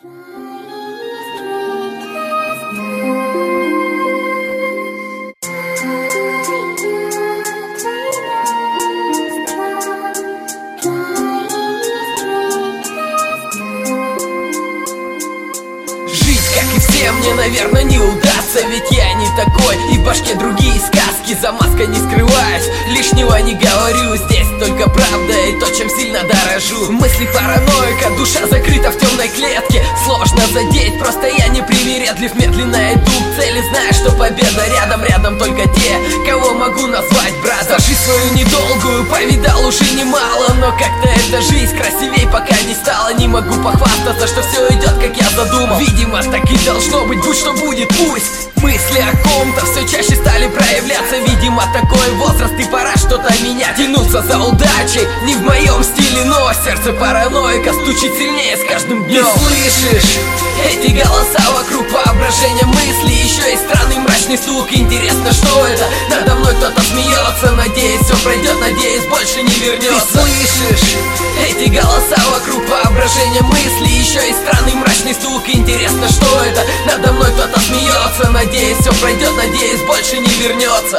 Мне, наверное, не удастся, ведь я не такой, и в башке другие сказки, за маской не скрываюсь, лишнего не говорю, здесь только правда и то, чем сильно дорожу. Мысли параноика, душа закрыта в темной клетке, сложно задеть, просто я не привередлив, медленно иду к цели, зная, что победа рядом, рядом только те, кого могу назвать братом. Жизнь свою недолгую повидал уже немало, но как-то эта жизнь красивей пока не стала, не могу похвастаться, что все идет, как я задумал. Видимо, так и должно быть, будь что будет, пусть. Мысли о ком-то все чаще стали проявляться, видимо, такой возраст и пора что-то менять. Тянуться за удачей не в моем стиле, но сердце параноика стучит сильнее с каждым днем. Ты слышишь эти голоса вокруг, воображения, мысли, еще и странный мрачный стук. Интересно, что это? Надо мной кто-то смеется, надеюсь, все пройдет, надеюсь, больше не вернется. Ты слышишь эти голоса вокруг, воображения, мысли, еще и странный мрачный стук. Интересно, что это? Надо мной кто-то смеется, надеюсь, все пройдет, надеюсь, больше не вернется.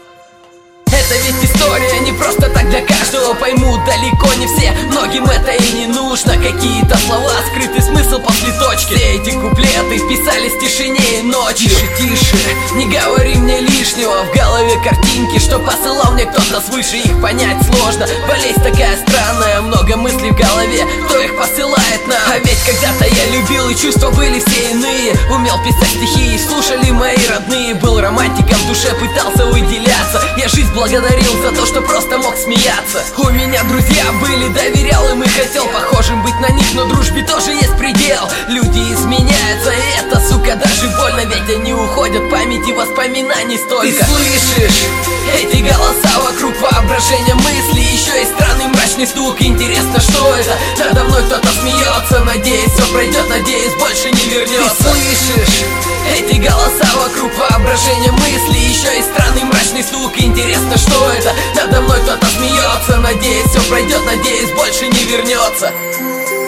Это ведь история не просто так для каждого, поймут далеко не все, многим это и не нужно. Какие-то слова, скрытый смысл после точки. Все эти куплеты вписались в тишине и ночью. Тише, тише, не говори мне лишнего, в голове картинки, что посылал мне кто-то свыше, их понять сложно. Болезнь такая странная, много мыслей в голове, кто их посылает нам? А ведь когда-то я любил, и чувства были все иные, умел писать стихи, и слушали мои родные. Был романтиком в душе, пытался выделяться, я жизнь благодарил за то, что просто мог смеяться. У меня друзья были, доверял им и хотел похожим быть на них, но дружбе тоже есть предел. Люди изменяются, и это, сука, даже больно, ведь они уходят, памяти воспоминаний столько. Ты слышишь эти голоса вокруг, воображения, мысли, еще и странный мрачный стук. Интересно, что это? Надо мной кто-то смеется, надеюсь, все пройдет, надеюсь, больше не вернется. Ты слышишь эти голоса вокруг, воображения, мысли, еще и странный мрачный стук. Интересно, что это? Надо мной кто-то смеется, надеюсь, все пройдет, надеюсь, больше не вернется.